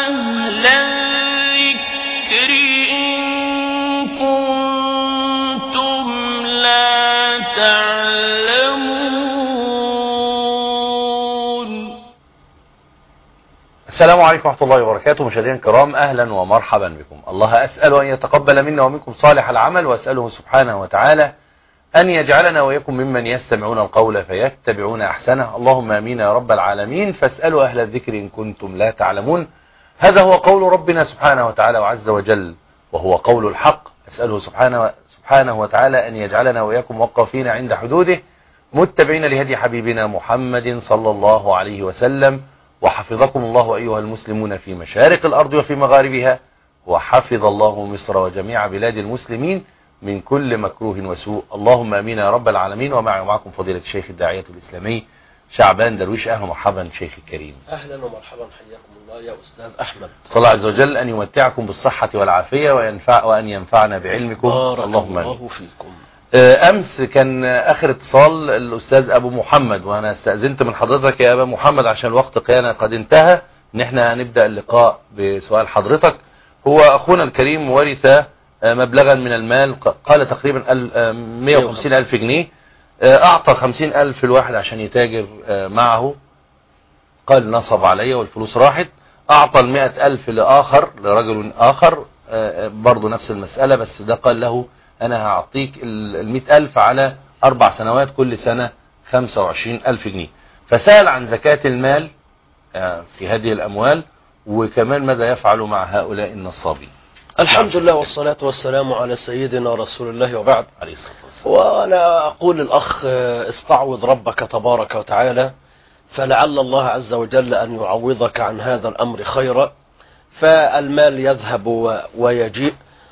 أهل الذكر إن كنتم لا تعلمون. السلام عليكم ورحمة الله وبركاته. مشاهدينا الكرام، أهلا ومرحبا بكم. الله أسأل أن يتقبل منا ومنكم صالح العمل، وأسأله سبحانه وتعالى أن يجعلنا وإياكم ممن يستمعون القول فيتبعون أحسنه. اللهم آمين يا رب العالمين. فاسألوا أهل الذكر إن كنتم لا تعلمون. هذا هو قول ربنا سبحانه وتعالى وعز وجل، وهو قول الحق. أسأله سبحانه وتعالى أن يجعلنا وإياكم وقافين عند حدوده، متبعين لهدي حبيبنا محمد صلى الله عليه وسلم. وحفظكم الله أيها المسلمون في مشارق الأرض وفي مغاربها، وحفظ الله مصر وجميع بلاد المسلمين من كل مكروه وسوء. اللهم امين يا رب العالمين. ومعكم فضيلة الشيخ الداعية الإسلامي شعبان درويش. اهلا ومرحبا شيخ الكريم. اهلا ومرحبا، حياكم الله يا استاذ احمد. صلى الله عز وجل ان يمتعكم بالصحة والعافية وان ينفعنا بعلمكم. اللهم امين. فيكم. امس كان اخر اتصال الاستاذ ابو محمد، وانا استأذنت من حضرتك يا ابا محمد عشان الوقت كان قد انتهى ان احنا هنبدأ اللقاء بسؤال حضرتك. هو اخونا الكريم ورث مبلغا من المال، قال تقريبا 150 ألف جنيه. أعطى 50 ألف الواحد عشان يتاجر معه، قال نصب علي والفلوس راحت. أعطى 100 ألف لآخر، لرجل آخر برضو نفس المسألة، بس ده قال له أنا هعطيك 100 ألف على 4 سنوات، كل سنة 25 ألف جنيه. فسأل عن زكاة المال في هذه الأموال، وكمان ماذا يفعل مع هؤلاء النصابين. الحمد لله والصلاة والسلام على سيدنا رسول الله، وبعد. عليه الصلاة والسلام. وأنا أقول الأخ استعوذ ربك تبارك وتعالى، فلعل الله عز وجل أن يعوضك عن هذا الأمر خيرا. فالمال يذهب ويجيء،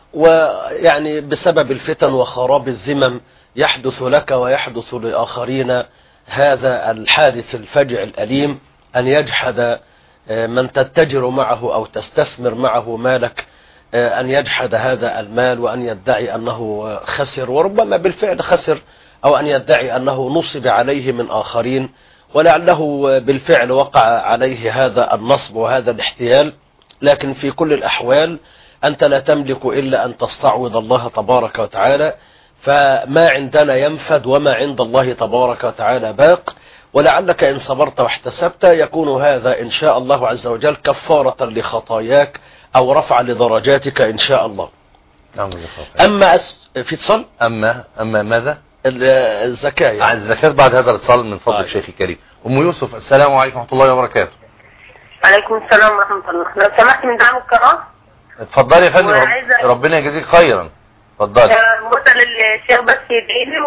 ويعني بسبب الفتن وخراب الزمم يحدث لك ويحدث لآخرين هذا الحادث الفجع الأليم، أن يجحد من تتجر معه أو تستثمر معه مالك، أن يجحد هذا المال وأن يدعي أنه خسر، وربما بالفعل خسر، أو أن يدعي أنه نصب عليه من آخرين، ولعله بالفعل وقع عليه هذا النصب وهذا الاحتيال. لكن في كل الأحوال أنت لا تملك إلا أن تستعوذ الله تبارك وتعالى، فما عندنا ينفد وما عند الله تبارك وتعالى باق. ولعلك إن صبرت واحتسبت يكون هذا إن شاء الله عز وجل كفارة لخطاياك أو رفع لدرجاتك إن شاء الله. نعم. أما في اتصال، أما ماذا؟ الزكاة يعني. عن الزكاة بعد هذا الاتصال من فضل الشيخ الكريم. أم يوسف، السلام عليكم ورحمة الله وبركاته. وعليكم السلام ورحمة الله. لو سمحت من دعم القناة. اتفضلي يا فندم، ربنا يجزيك خيرا. اتفضلي. مرسل الشيخ بس يدعي لي،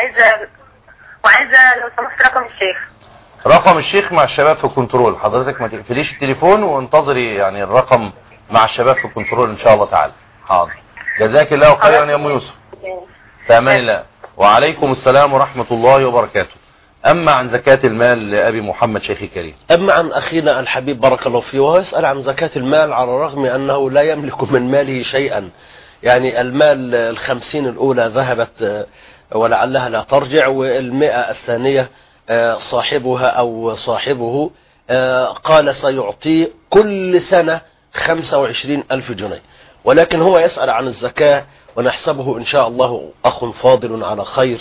وعايزة لو سمحت رقم الشيخ. رقم الشيخ مع الشباب في الكنترول. حضرتك ما تقفليش التليفون وانتظري يعني الرقم مع الشباب في الكنترول ان شاء الله تعالى. حاضر. جزاك الله خيرا يا ام يوسف. في امان الله. وعليكم السلام ورحمة الله وبركاته. اما عن زكاة المال لابي محمد شيخي كريم. اما عن اخينا الحبيب بارك الله فيه، وهو يسأل عن زكاة المال على الرغم انه لا يملك من ماله شيئا. يعني المال 50 الاولى ذهبت ولعلها لا ترجع، وال100 الثانية صاحبها أو صاحبه قال سيعطي كل سنة 25 ألف جنيه، ولكن هو يسأل عن الزكاة، ونحسبه إن شاء الله أخ فاضل على خير.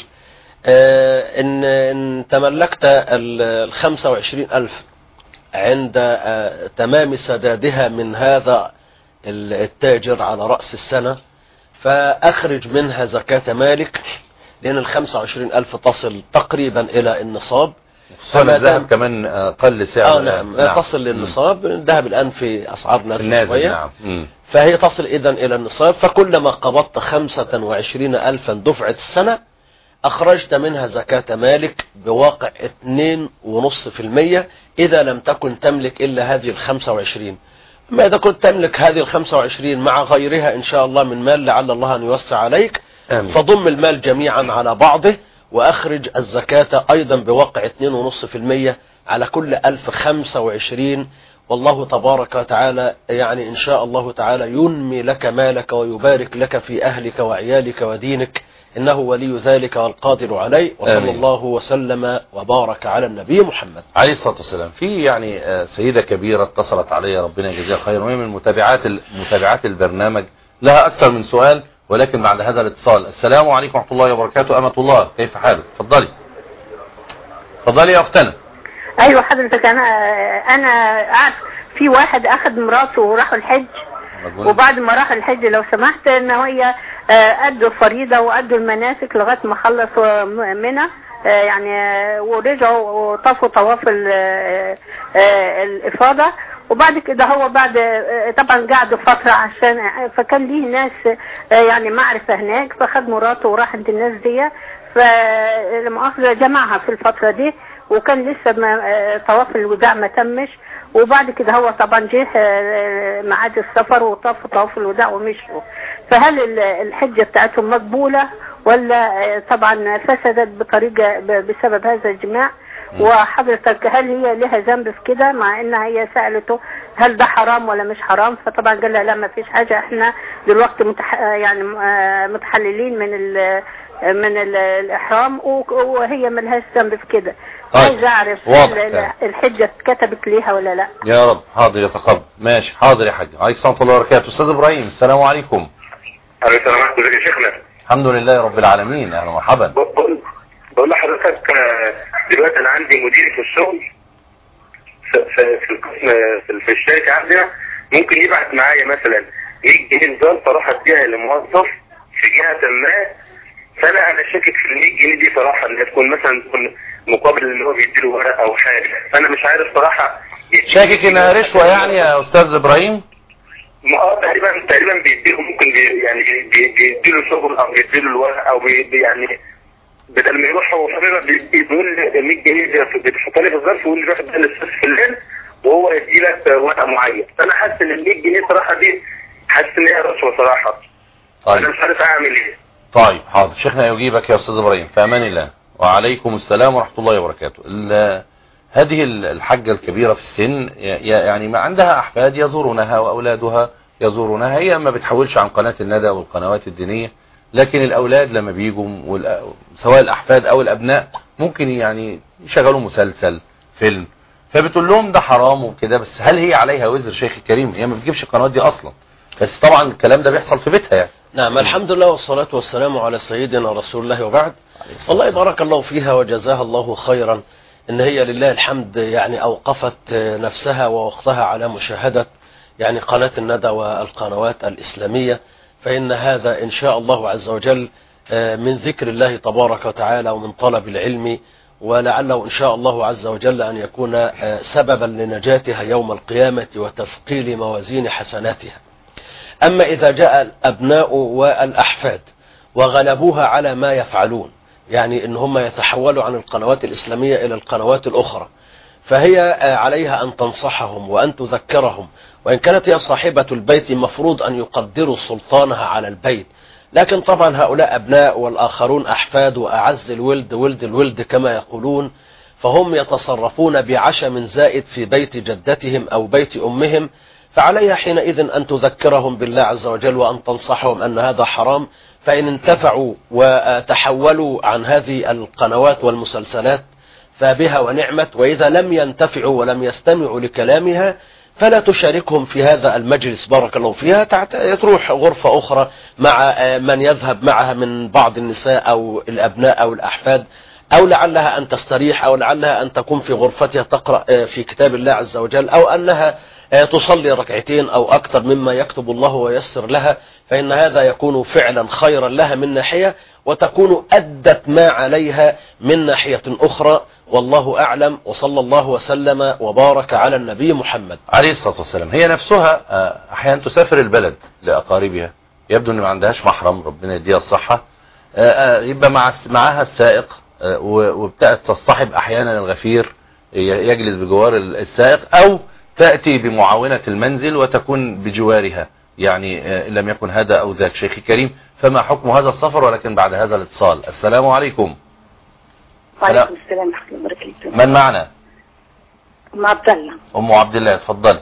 إن تملكت 25 ألف عند تمام سدادها من هذا التاجر على رأس السنة، فأخرج منها زكاة مالك، لأن 25 ألف تصل تقريبا إلى النصاب. الذهب كمان قل سعره. نعم. تصل للنصاب. الذهب الآن في أسعار نازل شوية. نعم. فهي تصل إذن إلى النصاب. فكلما قبضت 25 ألفا دفعة السنة أخرجت منها زكاة مالك بواقع 2.5%، إذا لم تكن تملك إلا هذه 25. أما إذا كنت تملك هذه 25 مع غيرها إن شاء الله من مال لعل الله أن يوسع عليك، فضم المال جميعا على بعضه وأخرج الزكاة أيضا بواقع 2.5% على كل 1025. والله تبارك وتعالى يعني إن شاء الله تعالى ينمي لك مالك ويبارك لك في أهلك وعيالك ودينك إنه ولي ذلك والقادر عليه. وصلى الله وسلم وبارك على النبي محمد عليه الصلاة والسلام. في يعني سيدة كبيرة اتصلت علي ربنا يجزيها خير، وهي من متابعات البرنامج، لها أكثر من سؤال، ولكن بعد هذا الاتصال. السلام عليكم ورحمة الله وبركاته. أمة الله، كيف حالك؟ اتفضلي يا أختنا. ايوه حضرتك، انا قعدت في واحد اخذ مراته وراحوا الحج، وبعد ما راح الحج لو سمحت ان هي ادوا الفريضه وادوا المناسك لغايه ما خلصوا منى، يعني ورجعوا وطافوا طواف الافاضه، وبعد كده هو بعد طبعا قعدوا فتره عشان فكان ليه ناس يعني معرفه هناك، فخد مراته وراح عند الناس دي، فالمؤاخذه جمعها في الفتره دي، وكان لسه طواف الوداع ما تمش، وبعد كده هو طبعا جه ميعاد السفر وطافوا طواف الوداع ومشوا. فهل الحجه بتاعتهم مقبوله ولا طبعا فسدت بطريقه بسبب هذا الجماع؟ وحضرتك هل هي لها ذنب في كده، مع انها هي سالته هل ده حرام ولا مش حرام؟ فطبعا قال لها لا ما فيش حاجه، احنا دلوقتي يعني متحللين من الإحرام، وهي ملهاش ذنب في كده. عايز أعرف الحجة اتكتبت ليها ولا لا؟ يا رب. حاضر يتقبل. ماشي حاضر يا حاج. عليكم السلام ورحمة الله وبركاته. أستاذ إبراهيم، السلام عليكم. عليكم السلام ورحمة الله يا شيخنا. الحمد لله رب العالمين. أهلا ومرحبا. بقول لحضرتك دلوقتي أنا عندي مديري في الشغل في الشركة عندنا، ممكن يبعت معايا مثلا 100 جنيه نظام صراحة اديها لموظف في جهة ما، فانا شاكك في ال 100 جنيه دي صراحه، انها تكون مثلا تكون مقابل اللي هو بيديله ورقه او حاجه، فانا مش عارف صراحه. شاكك انها رشوه يعني يا استاذ ابراهيم؟ تقريبا بيديله، ممكن يعني بيديله شغل او بيديله الورقه او يعني بدل ما يروح هو بيقول 100 جنيه بتحط لي في الظرف ويقول لي روح اديها للاستاذ فلان وهو يدي لك ورقه معين، فانا حاسس ان ال 100 جنيه صراحه دي حاسس ان هي رشوه صراحه. طيب انا مش عارف اعمل ايه. طيب حاضر، شيخنا يجيبك يا استاذ ابراهيم في امان الله. وعليكم السلام ورحمه الله وبركاته. هذه الحجه الكبيره في السن يعني ما عندها احفاد يزورونها واولادها يزورونها، هي ما بتحولش عن قناه الندى والقنوات الدينيه، لكن الاولاد لما بيجوا سواء الاحفاد او الابناء ممكن يعني يشغلوا مسلسل فيلم، فبتقول لهم ده حرام وكده. بس هل هي عليها وزر شيخ الكريم؟ هي ما بتجيبش القنوات دي اصلا، بس طبعا الكلام ده بيحصل في بيتها يعني. نعم، الحمد لله والصلاة والسلام على سيدنا رسول الله، وبعد. والله بارك الله فيها وجزاها الله خيرا، ان هي لله الحمد يعني اوقفت نفسها ووقتها على مشاهدة يعني قناة الندى والقنوات الإسلامية، فإن هذا إن شاء الله عز وجل من ذكر الله تبارك وتعالى ومن طلب العلم، ولعله إن شاء الله عز وجل أن يكون سببا لنجاتها يوم القيامة وتثقيل موازين حسناتها. أما إذا جاء الأبناء والأحفاد وغلبوها على ما يفعلون، يعني إن هم يتحولوا عن القنوات الإسلامية إلى القنوات الأخرى، فهي عليها أن تنصحهم وأن تذكرهم، وإن كانت هي صاحبة البيت مفروض أن يقدروا سلطانها على البيت، لكن طبعا هؤلاء أبناء والآخرون أحفاد، وأعز الولد ولد الولد كما يقولون، فهم يتصرفون بعشم زائد في بيت جدتهم أو بيت أمهم، فعليها حينئذ أن تذكرهم بالله عز وجل وأن تنصحهم أن هذا حرام، فإن انتفعوا وتحولوا عن هذه القنوات والمسلسلات فبها ونعمت، وإذا لم ينتفعوا ولم يستمعوا لكلامها فلا تشاركهم في هذا المجلس بارك الله فيها، تروح غرفة أخرى مع من يذهب معها من بعض النساء أو الأبناء أو الأحفاد، أو لعلها أن تستريح، أو لعلها أن تكون في غرفتها تقرأ في كتاب الله عز وجل، أو أنها تصلي ركعتين أو أكثر مما يكتب الله ويسر لها، فإن هذا يكون فعلا خيرا لها من ناحية، وتكون أدت ما عليها من ناحية أخرى، والله أعلم. وصلى الله وسلم وبارك على النبي محمد عليه الصلاة والسلام. هي نفسها أحيانا تسافر البلد لأقاربها، يبدو أن ما عندهاش محرم، ربنا يديها الصحة، يبقى معها السائق، وبتأتي تصطحب أحيانا الغفير يجلس بجوار السائق، أو تأتي بمعاونة المنزل وتكون بجوارها، يعني لم يكن هذا أو ذاك. شيخ كريم، فما حكم هذا السفر؟ ولكن بعد هذا الاتصال. السلام عليكم. وعليكم السلام ورحمة الله وبركاته. من معنا؟ أم عبد الله. أم عبد الله، اتفضل.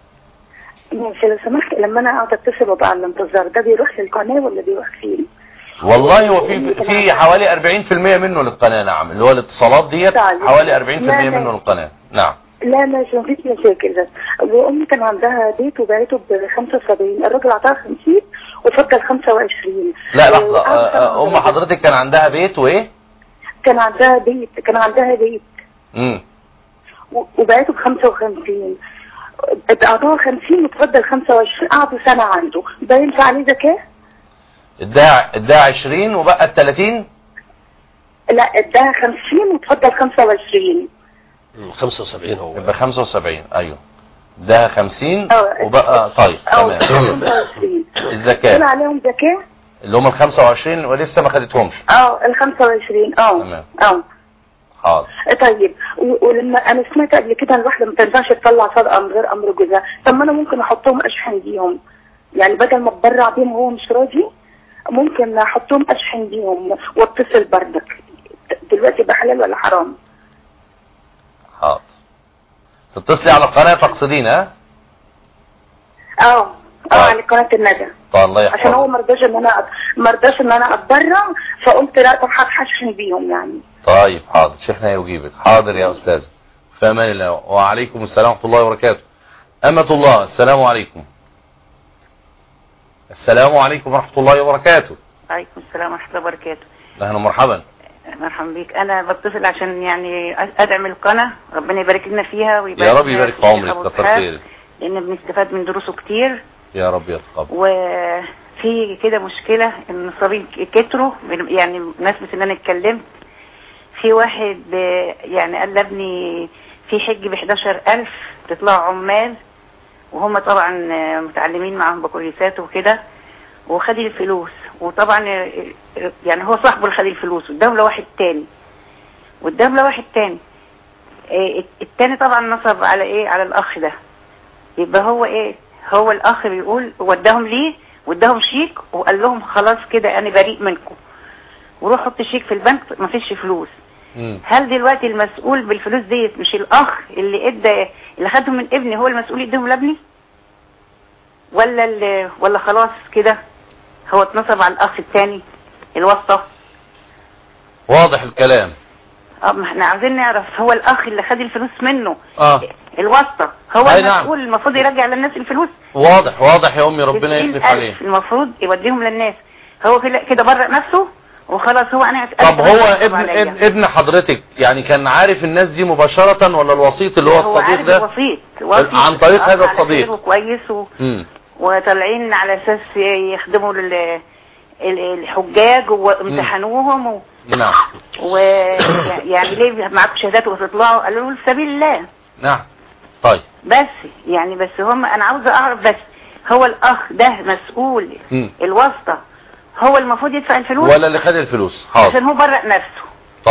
ماشي، لو سمحت لما أنا أقعد أتصل وبقى على الانتظار ده بيروح للقناة ولا بيروح فين؟ والله هو في حوالي 40% منه للقناة. نعم، اللي هو الاتصالات ديت حوالي 40% منه للقناة. نعم. لا ماشي، مفيش مشاكل. بس وامي كان عندها بيت وباعته ب75، الراجل عطاها 50 وفضل 25. لا لحظة، ام حضرتك كان عندها بيت وايه؟ كان عندها بيت وباعته ب55، اعطاها 50 وتفضل 25، قعدوا سنة عنده. ده ينفع عليه زكاة؟ اداها 20 وبقى 30؟ لا اداها 50 وتفضل 25. 75 هو يبقى 75. ايوه اداها 50 وبقى طيب تمام. 25 الزكاة طلع عليهم زكاة اللي هم ال 25 ولسه ما خدتهمش. ال 25 تمام. حاضر. طيب ولما انا سمعت قبل كده الواحده ما تنفعش تطلع صدقه من غير امر جوزها، طب ما انا ممكن احطهم اشحن بيهم، يعني بدل ما اتبرع بيهم وهو مش راضي ممكن احطهم اشحن بيهم واتصل بردك. دلوقتي ده حلال ولا حرام؟ حاضر. تتصلي على القناه تقصدين؟ ها على قناه الندى. طيب الله يحفظك. عشان هو ما رضاش ان انا اتبرع، فقلت لا طب هشحن بيهم يعني. طيب حاضر، شيخنا يجيبك. حاضر يا استاذ، في امان الله. وعليكم السلام ورحمه الله وبركاته. أمة الله، السلام عليكم. السلام عليكم ورحمه الله وبركاته. وعليكم السلام ورحمه الله وبركاته. اهلا ومرحبا. مرحبا بيك. انا بتصل عشان يعني ادعم القناه، ربنا يبارك لنا فيها ويبارك يا رب يبارك في عمرك، كتر خيرك، لان بنستفاد من دروسه كتير. يا رب يتقبل. وفي كده مشكله ان الصبيين كتروا، يعني ناس ان انا اتكلمت في واحد يعني قال لابني في حج ب11,000 تطلعوا عمال، وهم طبعا متعلمين معاهم بكالوريوسات وكده، وخد الفلوس. وطبعا يعني هو صاحبه اللي خد الفلوس قدام لواحد تاني التاني طبعا نصب على ايه، على الاخ ده. يبقى هو ايه، هو الاخ بيقول وداهم ليه واداهم شيك وقال لهم خلاص كده انا بريء منكم، وروح حط شيك في البنك مفيش فلوس. هل دلوقتي المسؤول بالفلوس ديت مش الاخ اللي خدهم من ابني هو المسؤول يديهم لابني، ولا خلاص كده هو اتنصب على الاخ الثاني الواسطه؟ واضح الكلام. ما احنا عاوزين نعرف هو الاخ اللي خد الفلوس منه الواسطه هو المسؤول. نعم. المفروض يرجع للناس الفلوس. واضح يا امي، ربنا يخلف عليه. المفروض يوديهم للناس، هو كده برق نفسه وخلاص. هو انا طب هو ابن حضرتك يعني كان عارف الناس دي مباشرة ولا الوسيط اللي هو الصديق ده؟ وسيط عن طريق هذا الصديق كويس وطالعين على اساس يخدموا الحجاج وامتحنوهم نعم. ويعني ليه معاكم شهادات وتطلعوا؟ قالوا له في سبيل الله. نعم. طيب بس يعني بس هم انا عاوزه اعرف بس هو الاخ ده مسؤول الواسطه هو المفروض يدفع الفلوس ولا اللي خد الفلوس؟ حاضر. عشان هو برق نفسه.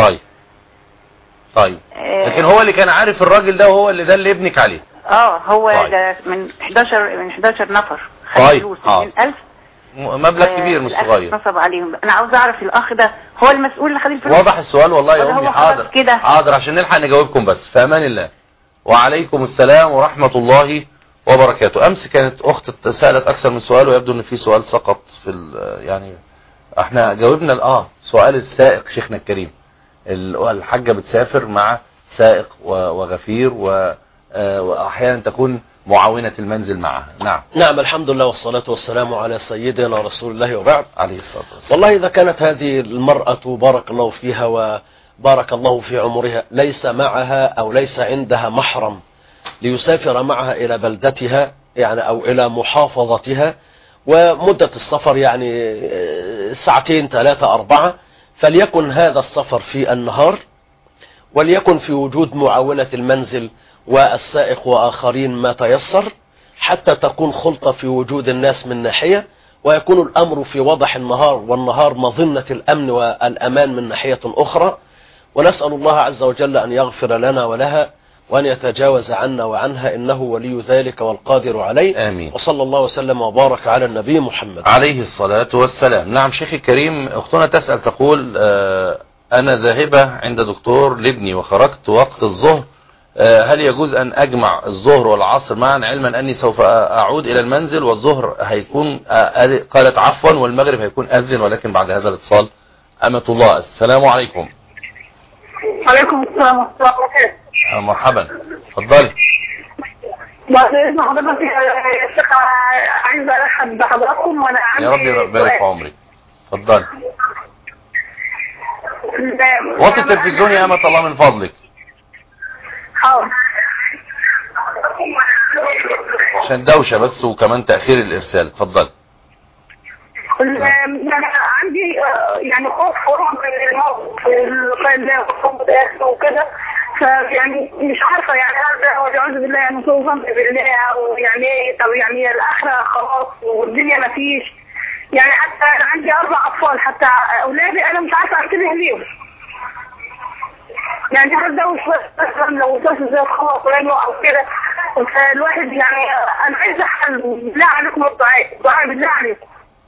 طيب لكن هو اللي كان عارف الراجل ده وهو اللي دل ابنك عليه. هو ده من 11 نفر خد فلوس 20,000 مبلغ كبير مش صغير. نصب عليهم. انا عاوز اعرف الاخ ده هو المسؤول اللي خد الفلوس. واضح السؤال والله يا امي. حاضر عشان نلحق نجاوبكم بس. في امان الله. وعليكم السلام ورحمة الله وبركاته. امس كانت اخت سألت اكثر من سؤال ويبدو ان في سؤال سقط في يعني احنا جاوبنا سؤال السائق شيخنا الكريم. الحاجة بتسافر مع سائق وغفير واحيانا تكون معاونة المنزل معها. نعم الحمد لله والصلاة والسلام على سيدنا رسول الله وبعد. عليه الصلاة والسلام. والله إذا كانت هذه المرأة بارك الله فيها وبارك الله في عمرها ليس معها أو ليس عندها محرم ليسافر معها إلى بلدتها يعني أو إلى محافظتها، ومدة السفر يعني 2 3 4، فليكن هذا السفر في النهار، وليكن في وجود معاونة المنزل والسائق وآخرين ما تيسر، حتى تكون خلطة في وجود الناس من ناحية، ويكون الأمر في وضح النهار، والنهار مظنة الأمن والأمان من ناحية أخرى. ونسأل الله عز وجل أن يغفر لنا ولها وأن يتجاوز عنا وعنها، إنه ولي ذلك والقادر عليه. آمين. وصلى الله وسلم وبارك على النبي محمد عليه الصلاة والسلام. نعم شيخي الكريم، أختنا تسأل تقول أنا ذاهبة عند دكتور لابني وخرجت وقت الظهر هل يجوز أن أجمع الظهر والعصر معا علما أني سوف أعود إلى المنزل والظهر هيكون قالت عفوا والمغرب هيكون أذن ولكن بعد هذا الاتصال. أمة الله السلام عليكم. عليكم السلام ورحمة الله وبركاته. مرحبا اتفضلي. بعد إذن حضرتك يا شيخ عايز أرحب بحضراتكم وأنا عندي يا رب يبارك في عمرك. اتفضلي. وطي التلفزيون يا أمة الله من فضلك. حاضر. عشان دوشة بس وكمان تأخير الإرسال. اتفضلي. أنا عندي يعني خوف من الموت وكده، فيعني مش عارفة يعني هذا والعياذ بالله يعني سوء ظن بالله أو يعني طب يعني الآخرة خلاص والدنيا ما فيش يعني. حتى أنا عندي 4 أطفال حتى أولادي أنا مش عارفة أنتبه ليهم يعني. هل ده لو وصلت زي خلاص أو كده، فالواحد يعني أنا عايزة حل بالله عليكم الدعاء بالله عليكم.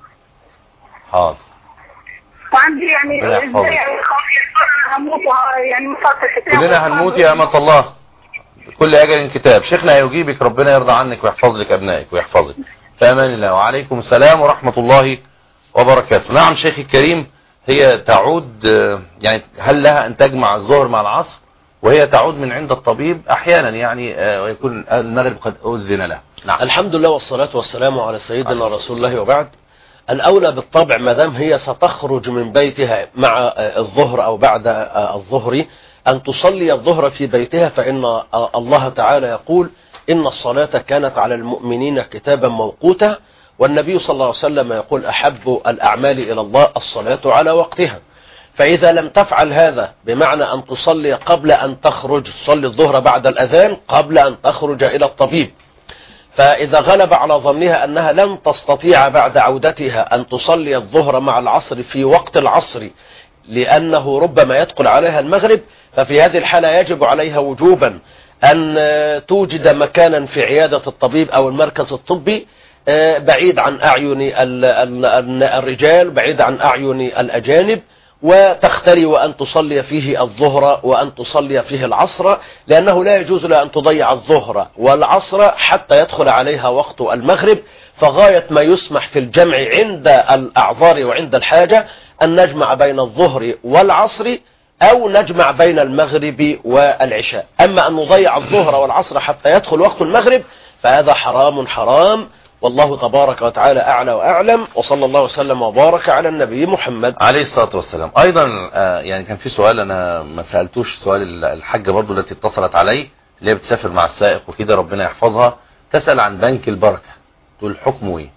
حاضر. وعندي يعني ازاي يعني هموت يعني مصاب الحساب. كلنا هنموت يا أمة الله، كل أجل كتاب. شيخنا هيجيبك، ربنا يرضى عنك ويحفظ لك أبنائك ويحفظك. في أمان الله. وعليكم السلام ورحمة الله وبركاته. نعم شيخي الكريم، هي تعود يعني هل لها أن تجمع الظهر مع العصر وهي تعود من عند الطبيب أحيانا يعني ويكون المغرب قد أذن له. نعم. الحمد لله والصلاة والسلام على سيدنا رسول الله. وبعد، الأولى بالطبع ما دام هي ستخرج من بيتها مع الظهر أو بعد الظهر أن تصلي الظهر في بيتها، فإن الله تعالى يقول إن الصلاة كانت على المؤمنين كتابا موقوتا، والنبي صلى الله عليه وسلم يقول أحب الأعمال إلى الله الصلاة على وقتها. فإذا لم تفعل هذا بمعنى أن تصلي قبل أن تخرج، تصلي الظهر بعد الأذان قبل أن تخرج إلى الطبيب، فإذا غلب على ظنها أنها لن تستطيع بعد عودتها أن تصلي الظهر مع العصر في وقت العصر لأنه ربما يدخل عليها المغرب، ففي هذه الحالة يجب عليها وجوبا أن توجد مكانا في عيادة الطبيب أو المركز الطبي بعيد عن أعين الرجال، بعيد عن أعين الأجانب، وتختري وأن تصلي فيه الظهر وأن تصلي فيه العصر، لأنه لا يجوز لها أن تضيع الظهر والعصر حتى يدخل عليها وقت المغرب. فغاية ما يسمح في الجمع عند الأعذار وعند الحاجة أن نجمع بين الظهر والعصر أو نجمع بين المغرب والعشاء. أما أن نضيع الظهر والعصر حتى يدخل وقت المغرب فهذا حرام حرام، والله تبارك وتعالى أعلى وأعلم، وصلى الله وسلم وبارك على النبي محمد عليه الصلاة والسلام. أيضا يعني كان في سؤال أنا ما سألتوش، سؤال الحاجة برضو التي اتصلت علي اللي هي بتسافر مع السائق وكده ربنا يحفظها، تسأل عن بنك البركة، تقول حكمه ايه؟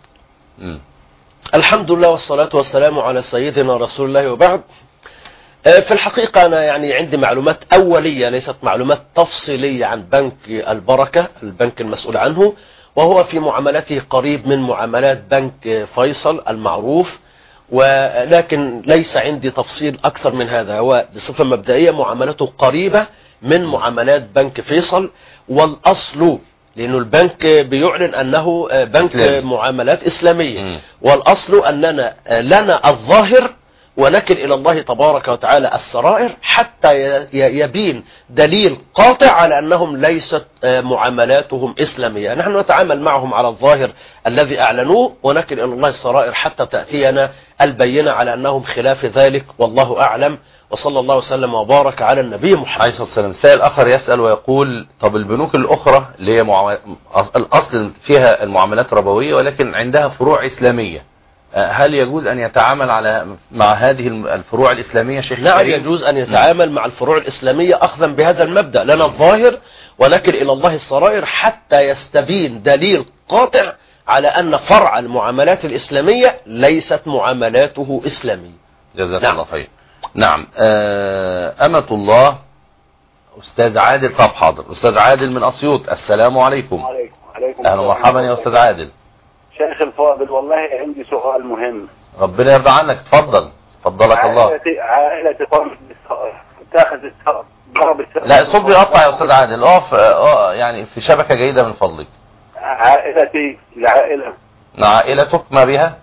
الحمد لله والصلاة والسلام على سيدنا رسول الله. وبعد، في الحقيقة أنا يعني عندي معلومات أولية ليست معلومات تفصيلية عن بنك البركة، البنك المسؤول عنه، وهو في معاملته قريب من معاملات بنك فيصل المعروف، ولكن ليس عندي تفصيل أكثر من هذا. هو بصفة مبدئية معاملته قريبة من معاملات بنك فيصل، والأصل لأنه البنك بيعلن أنه بنك معاملات إسلامية، والأصل أننا لنا الظاهر ونكل إلى الله تبارك وتعالى السرائر حتى يبين دليل قاطع على أنهم ليست معاملاتهم إسلامية. نحن نتعامل معهم على الظاهر الذي أعلنوه، ونكل إلى الله السرائر حتى تأتينا البينة على أنهم خلاف ذلك، والله أعلم، وصلى الله وسلم وبارك على النبي محمد عليه الصلاة والسلام. سائل آخر يسأل ويقول طب البنوك الأخرى اللي هي الأصل فيها المعاملات ربوية ولكن عندها فروع إسلامية، هل يجوز أن يتعامل مع هذه الفروع الإسلامية شيخ؟ نعم يجوز أن يتعامل مع الفروع الإسلامية أخذا بهذا المبدأ، لنا الظاهر ونكل إلى الله السرائر حتى يستبين دليل قاطع على أن فرع المعاملات الإسلامية ليست معاملاته إسلامية. جزاك الله خير. نعم. أمة الله أستاذ عادل. طب حاضر. أستاذ عادل من أسيوط، السلام عليكم. عليكم أهلا ومرحبا يا أستاذ عادل. شيخ الفاضل، والله عندي سؤال مهم. ربنا يرضى عنك، تفضل. فضلك الله. عائلتي تاخذ ضرب السقف. لا الصوت بيقطع يا أستاذ عادل، اقف يعني في شبكة جيدة من فضلك. عائلتي العائلة. عائلتك ما بها؟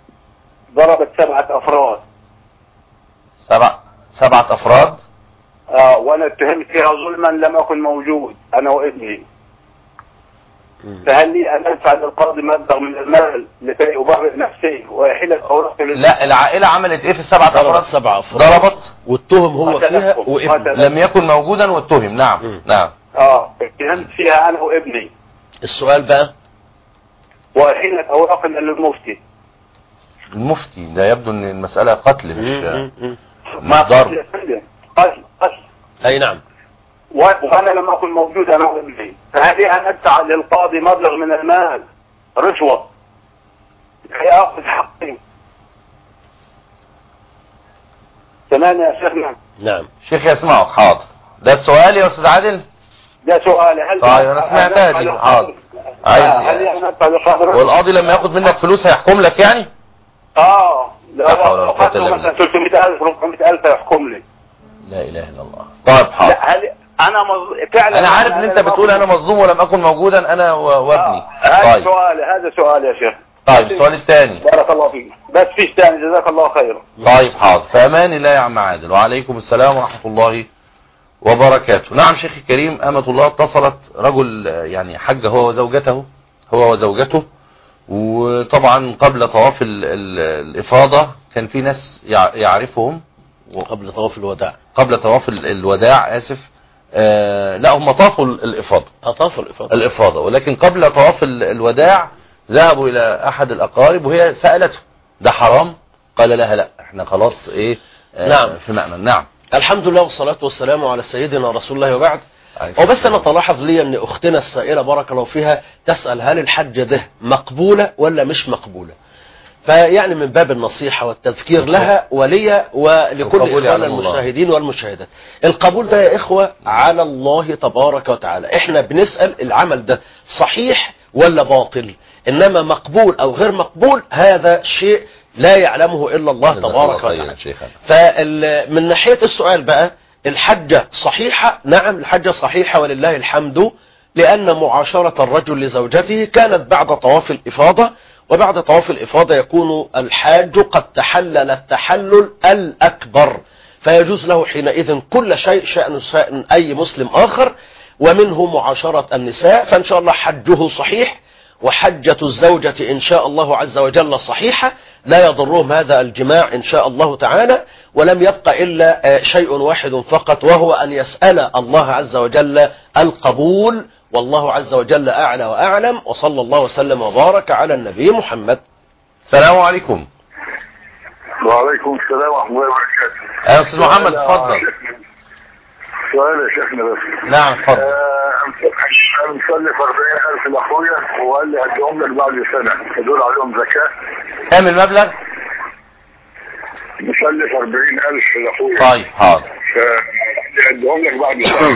ضربت 7 أفراد. 7 أفراد؟ وانا اتهمت فيها ظلما لم اكن موجود انا وابني، فهل لي ان ادفع للقاضي مبلغ من المال لكي ابرئ نفسي واحيل الاوراق؟ لا، العائلة عملت ايه في السبعة افراد؟ 7 افراد ضربت والتهم هو فيها وابنه لم يكن موجودا والتهم. نعم نعم. اتهمت فيها انا وابني. السؤال بقى واحيل الاوراق للمفتي. المفتي ده يبدو ان المسألة قتل مش ضرب. قتل. اي نعم. وانا لم اكن موجود انا وابني، فهل ان ادفع للقاضي مبلغ من المال رشوه لكي اخذ حقي؟ تمام يا شيخنا. نعم شيخ يسمعك. حاضر. ده السؤال يا استاذ عادل؟ ده سؤالي. هل طيب انا سمعتها دي. حاضر. هل انا ادفع للقاضي رشوه؟ والقاضي لما ياخد منك فلوس هيحكم لك يعني؟ لو اخذت مثلا 300,000 400,000 يحكم لي. لا اله الا الله. طيب حاضر. هل انا فعلا انا عارف ان انت بتقول انا مظلوم ولم اكن موجودا انا وابني. طيب هذا سؤال يا شيخ. طيب السؤال الثاني. بارك الله فيك. بس فيش ثاني. جزاك الله خيرا. طيب حاضر. في امان الله يا عم عادل. وعليكم السلام ورحمة الله وبركاته. نعم شيخ الكريم، أمة الله اتصلت، رجل يعني حج هو وزوجته، وطبعا قبل طواف الإفاضة كان في ناس يعرفهم قبل طواف الوداع. قبل طواف الوداع آسف. لا هم طافوا الإفاضة. طافوا الإفاضة، ولكن قبل طواف الوداع ذهبوا إلى أحد الأقارب وهي سألته ده حرام؟ قال لها لا، احنا خلاص ايه نعم في مأمن. نعم. الحمد لله والصلاة والسلام على سيدنا رسول الله وبعد. وبس أنا تلاحظ لي أن أختنا السائلة بارك الله فيها تسأل هل الحجة ده مقبولة ولا مش مقبولة، فيعني من باب النصيحة والتذكير لها ولي ولكل إخوان المشاهدين والمشاهدات. القبول ده يا إخوة على الله تبارك وتعالى. إحنا بنسأل العمل ده صحيح ولا باطل، إنما مقبول أو غير مقبول هذا شيء لا يعلمه إلا الله تبارك وتعالى. فمن ناحية السؤال بقى، الحجة صحيحة؟ نعم الحجة صحيحة ولله الحمد، لأن معاشرة الرجل لزوجته كانت بعد طواف الإفاضة، وبعد طواف الإفاضة يكون الحاج قد تحلل التحلل الأكبر، فيجوز له حينئذ كل شيء شأن أي مسلم آخر، ومنه معاشرة النساء. فإن شاء الله حجه صحيح، وحجة الزوجة إن شاء الله عز وجل صحيحة، لا يضرهم هذا الجماع إن شاء الله تعالى. ولم يبقى إلا شيء واحد فقط، وهو أن يسأل الله عز وجل القبول، والله عز وجل أعلى وأعلم. وصلى الله وسلم وبارك على النبي محمد. السلام عليكم. وعليكم السلام ورحمة الله وبركاته. يا أستاذ محمد اتفضل. سؤال يا شيخنا بس. نعم اتفضل. أنا مسلف 40,000 لأخويا وقال لي هديهم لك بعد سنة، دول عليهم زكاة. كام المبلغ؟ مسلف 40,000 لأخويا. طيب حاضر. هديهم لك بعد سنة.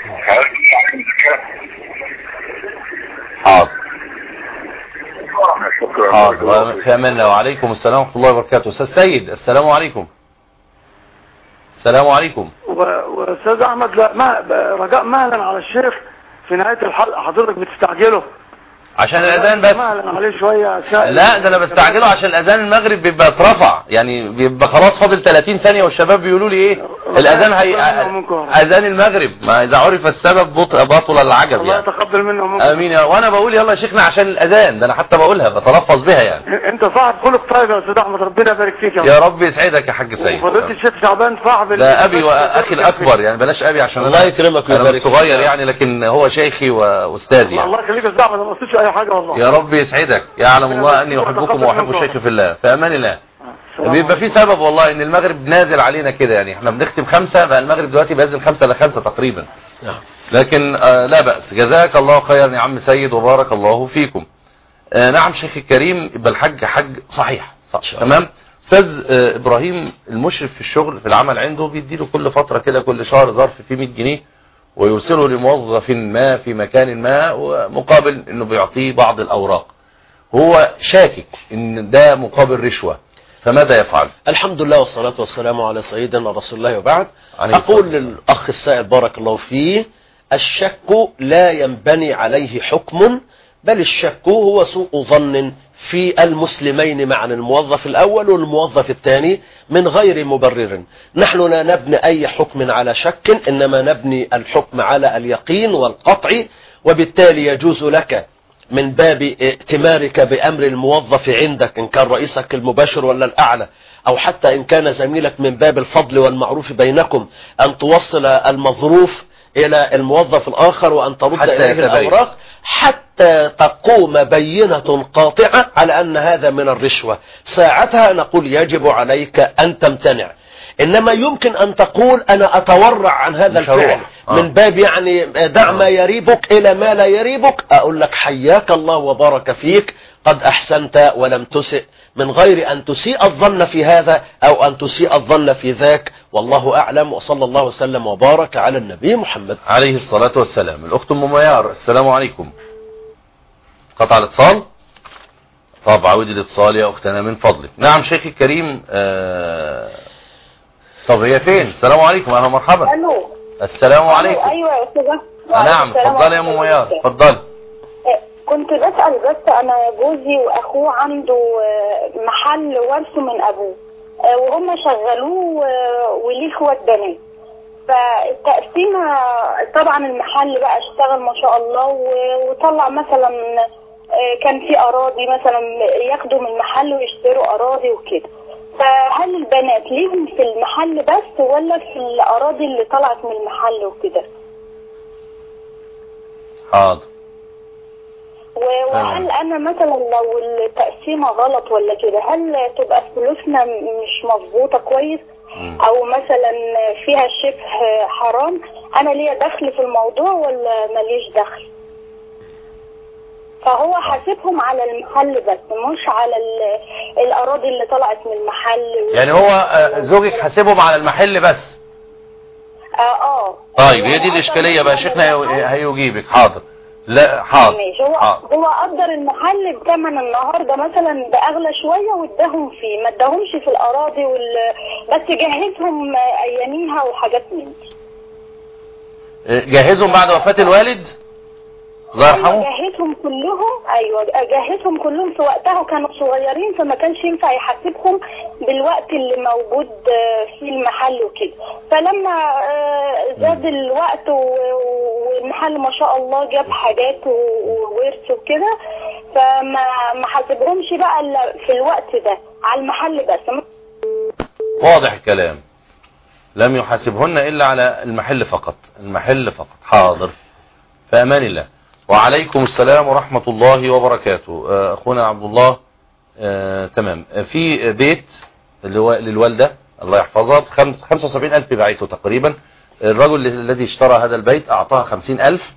حاضر. شكرا. حاضر. في أمان الله. وعليكم السلام ورحمة الله وبركاته. أستاذ سيد السلام عليكم. السلام عليكم. واستاذ احمد، رجاء مهلا على الشيخ في نهاية الحلقة، حضرتك بتستعجله عشان الاذان بس. مهلا عليه شوية. لا ده انا بستعجله عشان الاذان المغرب بيبقى اترفع، يعني بيبقى خلاص فاضل 30 ثانية والشباب بيقولوا لي ايه الاذان اذان المغرب، ما اذا عرف السبب بطل العجب. الله يعني يتقبل منهم. امين. وانا بقول يلا يا شيخنا عشان الاذان ده، انا حتى بقولها بتلفظ بها يعني. انت صاحب خلق طيب يا استاذ احمد، ربنا يبارك فيك يا رب يسعدك يا حاج سيد. وفضيلة الشيخ شعبان صاحب ده ابي واخي الاكبر، يعني بلاش ابي عشان الله يكرمك ويبارك فيك. صغير يعني لكن هو شيخي واستاذي يعني. الله يخليك يا استاذ احمد، ما قصدتش اي حاجة والله. يا رب يسعدك. يعلم الله اني احبكم واحب شيخي في الله. في امان الله. بيبقى في سبب والله ان المغرب نازل علينا كده، يعني احنا بنختم 5 بقى المغرب دلوقتي بينزل 5 ل 5 تقريبا. لكن لا بأس. جزاك الله خيرا يا عم سيد وبارك الله فيكم. نعم شيخ الكريم، يبقى الحج حج صحيح. تمام. استاذ ابراهيم المشرف في الشغل في العمل عنده بيديله كل فترة كده كل شهر ظرف فيه 100 جنيه ويرسله لموظف ما في مكان ما، ومقابل انه بيعطيه بعض الاوراق. هو شاكك ان ده مقابل رشوة، فماذا يفعل؟ الحمد لله والصلاة والسلام على سيدنا رسول الله وبعد. أقول للأخ السائل بارك الله فيه، الشك لا ينبني عليه حكم بل الشك هو سوء ظن في المسلمين معا، الموظف الأول والموظف الثاني من غير مبرر. نحن لا نبني أي حكم على شك، إنما نبني الحكم على اليقين والقطع. وبالتالي يجوز لك من باب ائتمارك بأمر الموظف عندك إن كان رئيسك المباشر ولا الأعلى، أو حتى إن كان زميلك، من باب الفضل والمعروف بينكم أن توصل المظروف إلى الموظف الآخر وأن ترد إليه الأوراق حتى تقوم بينة قاطعة على أن هذا من الرشوة. ساعتها نقول يجب عليك أن تمتنع. إنما يمكن أن تقول أنا أتورع عن هذا الفعل من باب يعني دع ما يريبك إلى ما لا يريبك. أقول لك حياك الله وبارك فيك، قد أحسنت ولم تسئ، من غير أن تسيء الظن في هذا أو أن تسيء الظن في ذاك. والله أعلم، وصلى الله وسلم وبارك على النبي محمد عليه الصلاة والسلام. الأخت أم ميار، السلام عليكم. قطع الاتصال. طب عود الاتصال يا أختنا من فضلك. نعم شيخي الكريم. طب هي فين؟ السلام عليكم. أهلا ومرحبا. الو. السلام عليكم. ايوه يا استاذه. نعم اتفضلي يا ام ميار، اتفضلي. كنت بسأل بس، انا جوزي واخوه عنده محل ورثه من ابوه، وهم شغلوه وليه اخوات بنات. فالتقسيمه طبعا المحل بقى اشتغل ما شاء الله وطلع مثلا كان في اراضي مثلا ياخدوا من المحل ويشتروا اراضي وكده. فهل البنات ليهم في المحل بس ولا في الأراضي اللي طلعت من المحل وكده؟ حاضر. وهل أنا مثلا لو التقسيمة غلط ولا كده، هل تبقى فلوسنا مش مظبوطة كويس أو مثلا فيها شبه حرام؟ أنا ليا دخل في الموضوع ولا ماليش دخل؟ فهو حاسبهم على المحل بس مش على الأراضي اللي طلعت من المحل. يعني هو زوجك حاسبهم على المحل بس؟ طيب هي دي الإشكالية بقى. شيخنا هيجيبك. حاضر. لا حاضر. هو قدر المحل بثمن النهارده مثلا بأغلى شوية واداهم فيه، ما اداهمش في الأراضي بس جهزهم أياميها وحاجات من دي. جهزهم بعد وفاة الوالد الله يرحمه؟ جهزهم كلهم. ايوه جهزهم كلهم في وقتها، وكانوا صغيرين فما كانش ينفع يحاسبهم بالوقت اللي موجود في المحل وكده. فلما زاد الوقت والمحل ما شاء الله جاب حاجات وورث وكده، فما حاسبهمش بقى الا في الوقت ده على المحل بس. واضح الكلام. لم يحاسبهن الا على المحل فقط. المحل فقط. حاضر. في امان الله. وعليكم السلام ورحمة الله وبركاته. أخونا عبد الله. تمام. في بيت للوالدة الله يحفظها 75,000 بعته تقريبا. الرجل الذي اشترى هذا البيت أعطاها 50,000،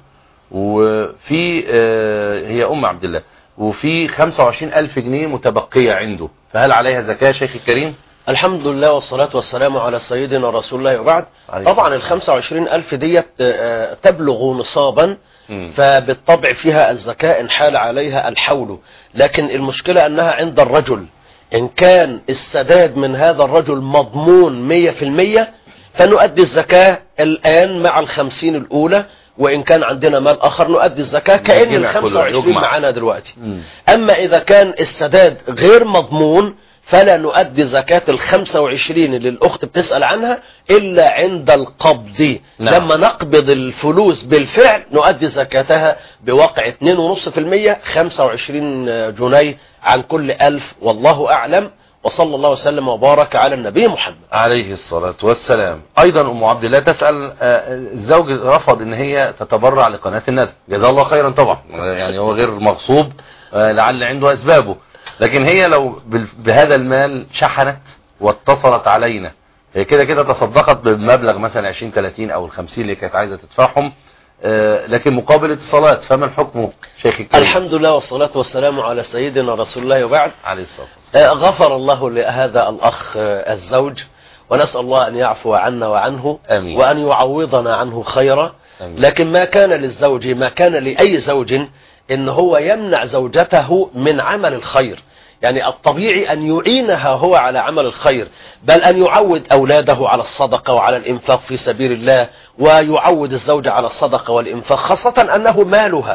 وفي هي أم عبد الله، وفي 25,000 جنيه متبقية عنده. فهل عليها زكاة شيخ الكريم؟ الحمد لله والصلاة والسلام على سيدنا رسول الله وبعد. طبعا 25,000 ديت تبلغ نصابا، فبالطبع فيها الزكاة إن حال عليها الحول. لكن المشكلة أنها عند الرجل، إن كان السداد من هذا الرجل مضمون 100% فنؤدي الزكاة الآن مع 50 الأولى، وإن كان عندنا مال آخر نؤدي الزكاة كأن 25 معنا دلوقتي. أما إذا كان السداد غير مضمون فلا نؤدي زكاة 25 اللي الأخت بتسأل عنها إلا عند القبض. لما نقبض الفلوس بالفعل نؤدي زكاتها بواقع 2.5%، 25 جنيه عن كل 1000. والله أعلم، وصلى الله وسلم وبارك على النبي محمد عليه الصلاة والسلام. أيضا أم عبد الله تسأل، الزوج رفض إن هي تتبرع لقناة الندى، جزاه الله خيرا طبعا، يعني هو غير مغصوب، لعل عنده أسبابه، لكن هي لو بهذا المال شحنت واتصلت علينا، هي كده كده تصدقت بمبلغ مثلا 20 30 أو 50 اللي كانت عايزة تدفعهم، لكن مقابل اتصالات، فما الحكم شيخ الكريم؟ الحمد لله والصلاة والسلام على سيدنا رسول الله وبعد. عليه الصلاة والسلام. غفر الله لهذا الأخ الزوج، ونسأل الله أن يعفو عنا وعنه. أمين. وأن يعوضنا عنه خيرا. أمين. لكن ما كان للزوج، ما كان لأي زوج إن هو يمنع زوجته من عمل الخير. يعني الطبيعي أن يعينها هو على عمل الخير، بل أن يعود أولاده على الصدقة وعلى الإنفاق في سبيل الله، ويعود الزوجة على الصدقة والإنفاق، خاصة أنه مالها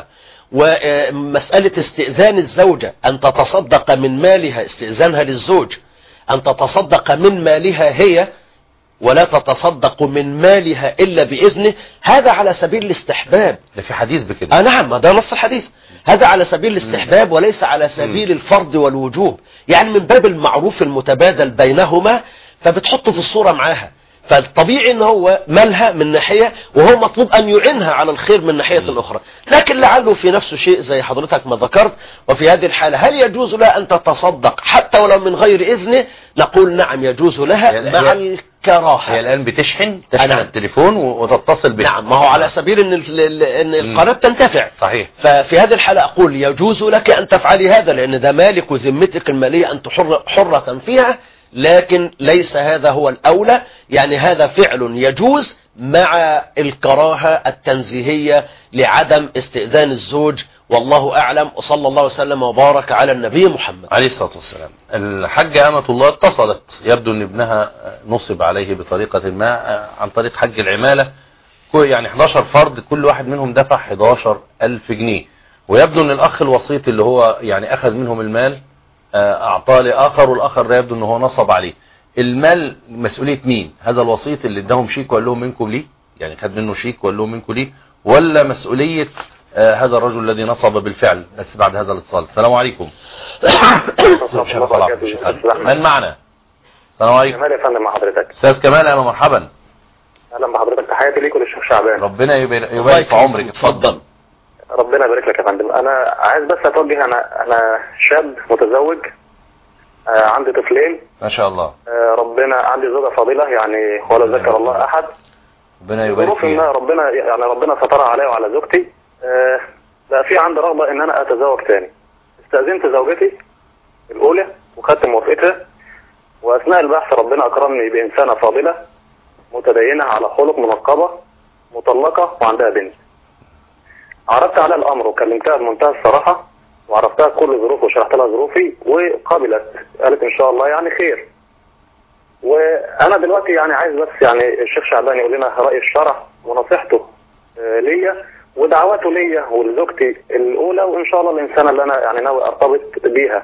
ومسألة استئذان الزوجة أن تتصدق من مالها، استئذانها للزوج أن تتصدق من مالها هي ولا تتصدق من مالها إلا بإذنه، هذا على سبيل الاستحباب. ده في حديث بكده. نعم، ده نص الحديث. هذا على سبيل الاستحباب وليس على سبيل الفرض والوجوب، يعني من باب المعروف المتبادل بينهما، فبتحطه في الصورة معاها. فالطبيعي ان هو مالها من ناحية، وهو مطلوب ان يعينها على الخير من ناحية اخرى، لكن لعله في نفسه شيء زي حضرتك ما ذكرت. وفي هذه الحالة هل يجوز لها ان تتصدق حتى ولو من غير اذنه؟ نقول نعم يجوز لها مع الكراهة. هي الان بتشحن التليفون وتتصل به. نعم، ما هو على سبيل ان القناة تنتفع. صحيح. ففي هذه الحالة اقول يجوز لك ان تفعلي هذا، لان ده مالك وذمتك المالية انت حرة فيها، لكن ليس هذا هو الأولى. يعني هذا فعل يجوز مع الكراهة التنزيهية لعدم استئذان الزوج، والله أعلم. وصلى الله وسلم وبارك على النبي محمد عليه الصلاة والسلام. الحاجة أمة الله اتصلت، يبدو أن ابنها نصب عليه بطريقة ما عن طريق حج العمالة، يعني 11 فرد كل واحد منهم دفع 11,000 جنيه، ويبدو أن الأخ الوسيط اللي هو يعني أخذ منهم المال اعطاه لاخر، والاخر ده يبدو ان هو نصب عليه. المال مسؤوليه مين؟ هذا الوسيط اللي اداهم شيك وقال لهم منكم ليه، يعني خد منه شيك وقال لهم منكم ليه، ولا مسؤوليه هذا الرجل الذي نصب بالفعل؟ بس بعد هذا الاتصال. السلام عليكم. من معنا؟ السلام عليكم. كمال يا فندم مع حضرتك. استاذ كمال، اهلا مرحبا. اهلا بحضرتك، تحياتي ليك وللشيخ شعبان. ربنا يبارك في عمرك. اتفضل. ربنا يبارك لك يا فندم. انا عايز بس اتوجه، انا شاب متزوج، عندي طفلين ما شاء الله. ربنا عندي زوجة فاضلة يعني ولا ذكر الله احد. ربنا يبارك فيك. ربنا سترها عليا وعلى زوجتي. بقى في عندي رغبة ان انا اتزوج تاني. استأذنت زوجتي الاولى وخدت موافقتها، واثناء البحث ربنا اكرمني بانسانة فاضلة متدينة على خلق، منقبة، مطلقة، وعندها بنت. عرضت على الامر وكلمتها بمنتهى الصراحه، وعرفتها كل ظروفي وشرحت لها ظروفي، وقبلت، قالت ان شاء الله يعني خير. وانا دلوقتي يعني عايز بس يعني الشيخ شعبان يقول لنا راي الشرع ونصيحته ليا ودعواته ليا ولزوجتي الاولى، وان شاء الله الانسانه اللي انا يعني ناوي ارتبط بيها.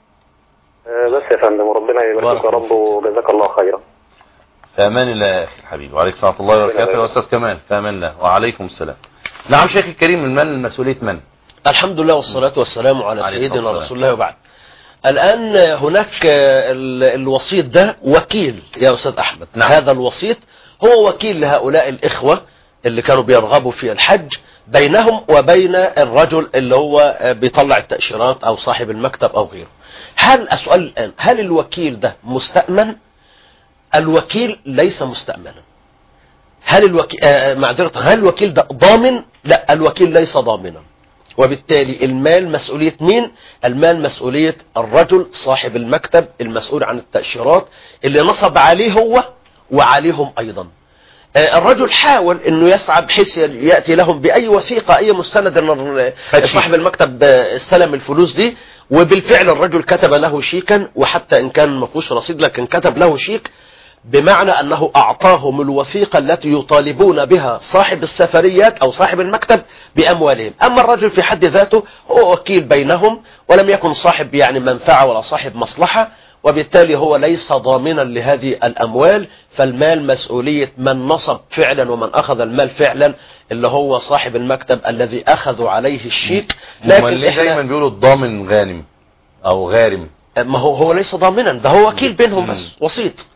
بس يا فندم، وربنا يبارك يا رب، وجزاك الله خيرا. في امان الله يا اخي الحبيب، وعليكم السلام ورحمه الله وبركاته. يا استاذ كمال، في امان الله. وعليكم السلام. نعم شيخ الكريم، المال مسؤولية من؟ الحمد لله والصلاة والسلام على سيدنا رسول الله. وبعد، الآن هناك الوسيط ده وكيل يا أستاذ أحمد. نعم. هذا الوسيط هو وكيل لهؤلاء الإخوة اللي كانوا بيرغبوا في الحج، بينهم وبين الرجل اللي هو بيطلع التأشيرات أو صاحب المكتب أو غيره. السؤال الآن، هل الوكيل ده مستأمن؟ الوكيل ليس مستأمنا. هل الوكيل ده ضامن؟ لا، الوكيل ليس ضامنا. وبالتالي المال مسؤولية مين؟ المال مسؤولية الرجل صاحب المكتب المسؤول عن التأشيرات اللي نصب عليه هو وعليهم أيضا. الرجل حاول انه يسعى بحيث يأتي لهم بأي وثيقة، أي مستند ان صاحب المكتب استلم الفلوس دي، وبالفعل الرجل كتب له شيكا، وحتى ان كان ما فيهوش رصيد لكن كتب له شيك، بمعنى أنه أعطاهم الوثيقة التي يطالبون بها صاحب السفريات أو صاحب المكتب بأموالهم. أما الرجل في حد ذاته هو وكيل بينهم، ولم يكن صاحب يعني منفعة ولا صاحب مصلحة، وبالتالي هو ليس ضامنا لهذه الأموال. فالمال مسؤولية من نصب فعلا ومن أخذ المال فعلا، اللي هو صاحب المكتب الذي أخذوا عليه الشيك. لكن دايما بيقولوا الضامن غانم أو غارم. ما هو ليس ضامنا، ده هو وكيل بينهم بس، وسيط.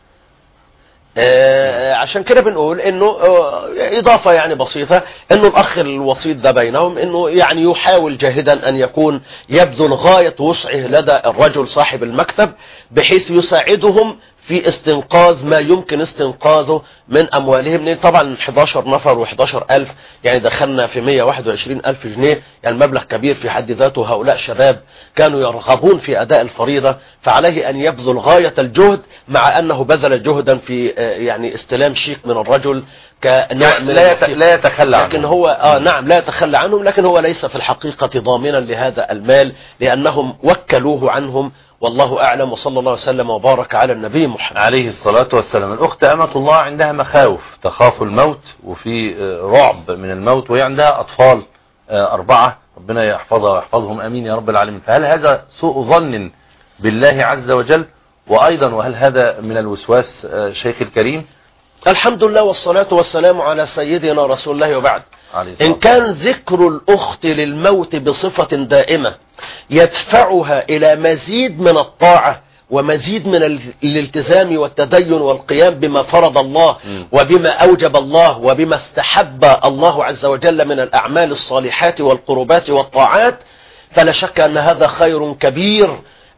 عشان كده بنقول انه اضافة يعني بسيطة، انه الاخ الوسيط ده بينهم انه يعني يحاول جاهدا ان يكون يبذل غاية وسعه لدى الرجل صاحب المكتب، بحيث يساعدهم في استنقاذ ما يمكن استنقاذه من اموالهم. لان طبعا 11 نفر و11,000 يعني دخلنا في 121,000 جنيه، يعني مبلغ كبير في حد ذاته. هؤلاء شباب كانوا يرغبون في اداء الفريضة، فعليه ان يبذل غاية الجهد، مع انه بذل جهدا في يعني استلام شيك من الرجل كنوع من لا يتخلى عنهم. لكن هو نعم لا يتخلى عنهم، لكن هو ليس في الحقيقة ضامنا لهذا المال، لانهم وكلوه عنهم، والله أعلم. وصلى الله وسلم وبارك على النبي محمد عليه الصلاة والسلام. الأخت أمة الله عندها مخاوف، تخاف الموت وفي رعب من الموت، وهي عندها أطفال 4، ربنا يحفظها ويحفظهم امين يا رب العالمين. فهل هذا سوء ظن بالله عز وجل؟ وايضا وهل هذا من الوسواس شيخ الكريم؟ الحمد لله والصلاة والسلام على سيدنا رسول الله وبعد. إن كان ذكر الأخت للموت بصفة دائمة يدفعها إلى مزيد من الطاعة ومزيد من الالتزام والتدين والقيام بما فرض الله وبما أوجب الله وبما استحب الله عز وجل من الأعمال الصالحات والقربات والطاعات، فلا شك أن هذا خير كبير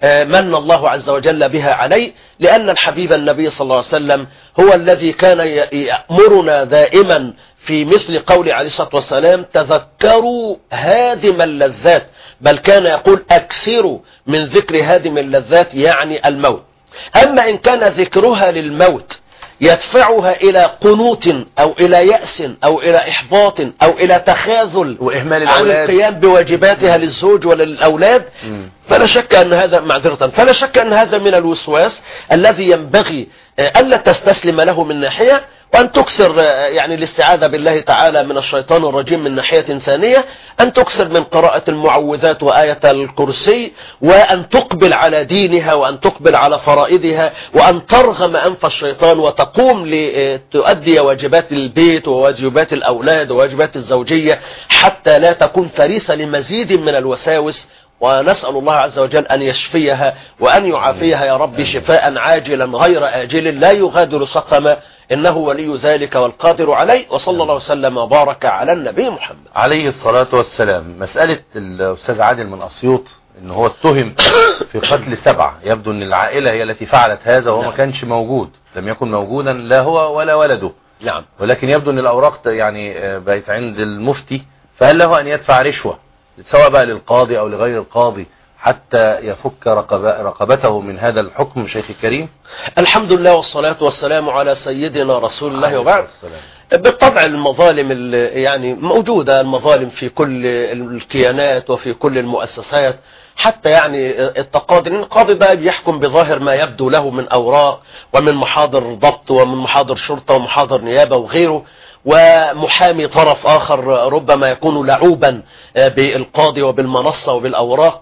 من الله عز وجل بها عليه، لأن الحبيب النبي صلى الله عليه وسلم هو الذي كان يأمرنا دائما في مثل قول عليه الصلاة والسلام: تذكروا هادم اللذات، بل كان يقول: أكثروا من ذكر هادم اللذات، يعني الموت. أما إن كان ذكرها للموت يدفعها إلى قنوط أو إلى يأس أو إلى إحباط أو إلى تخاذل وإهمال عن الأولاد، القيام بواجباتها للزوج وللأولاد، فلا شك أن هذا معذرة، فلا شك أن هذا من الوسواس الذي ينبغي ألا تستسلم له من ناحية، وأن تكثر يعني الاستعاذة بالله تعالى من الشيطان الرجيم من ناحية ثانية، أن تكثر من قراءة المعوذات وآية الكرسي، وأن تقبل على دينها وأن تقبل على فرائضها، وأن ترغم أنف الشيطان وتقوم لتؤدي واجبات البيت وواجبات الأولاد وواجبات الزوجية، حتى لا تكون فريسة لمزيد من الوساوس. ونسأل الله عز وجل أن يشفيها وأن يعافيها يا رب شفاء عاجلا غير آجل لا يغادر سقما، إنه ولي ذلك والقادر عليه. وصلى الله وسلم وبارك على النبي محمد عليه الصلاة والسلام. مسألة الأستاذ عادل من أسيوط إن هو اتهم في قتل 7، يبدو أن العائلة هي التي فعلت هذا وهو ما كانش موجود، لم يكن موجودا لا هو ولا ولده. نعم. ولكن يبدو أن الأوراق يعني بقت عند المفتي، فهل له أن يدفع رشوة سواء بقى للقاضي أو لغير القاضي حتى يفك رقبته من هذا الحكم شيخ الكريم؟ الحمد لله والصلاة والسلام على سيدنا رسول الله وبعد. بالطبع المظالم يعني موجودة، المظالم في كل الكيانات وفي كل المؤسسات، حتى يعني القاضي ده بيحكم بظاهر ما يبدو له من أوراق ومن محاضر ضبط ومن محاضر شرطة ومحاضر نيابة وغيره، ومحامي طرف آخر ربما يكون لعوبا بالقاضي وبالمنصة وبالأوراق،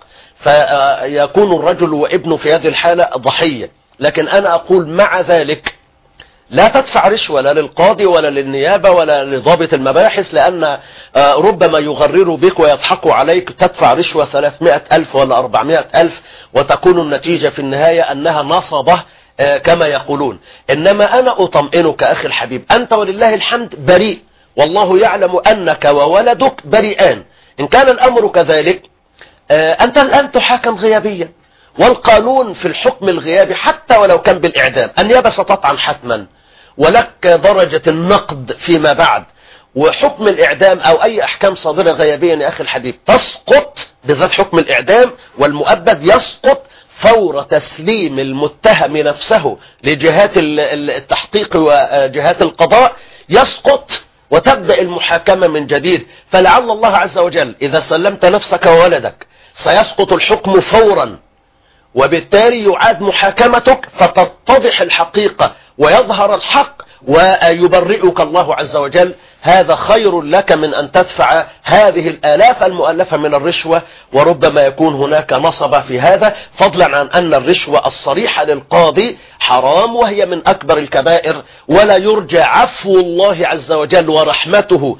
فيكون الرجل وابنه في هذه الحالة ضحية. لكن أنا أقول مع ذلك لا تدفع رشوة لا للقاضي ولا للنيابة ولا لضابط المباحث، لأن ربما يغرروا بك ويضحكوا عليك، تدفع رشوة 300,000 ولا 400,000 وتكون النتيجة في النهاية أنها نصبة كما يقولون. إنما أنا أطمئنك أخي الحبيب، أنت ولله الحمد بريء، والله يعلم أنك وولدك بريئان. إن كان الأمر كذلك أنت الآن تحاكم غيابيا، والقانون في الحكم الغيابي حتى ولو كان بالإعدام النيابة ستطعن حتما، ولك درجة النقد فيما بعد، وحكم الإعدام أو أي أحكام صادرة غيابيا يا أخي الحبيب تسقط، بالذات حكم الإعدام والمؤبد يسقط فور تسليم المتهم نفسه لجهات التحقيق وجهات القضاء، يسقط وتبدأ المحاكمة من جديد. فلعل الله عز وجل إذا سلمت نفسك وولدك سيسقط الحكم فورا، وبالتالي يعاد محاكمتك فتتضح الحقيقة ويظهر الحق ويبرئك الله عز وجل. هذا خير لك من أن تدفع هذه الآلاف المؤلفة من الرشوة، وربما يكون هناك نصب في هذا، فضلا عن أن الرشوة الصريحة للقاضي حرام وهي من أكبر الكبائر، ولا يرجى عفو الله عز وجل ورحمته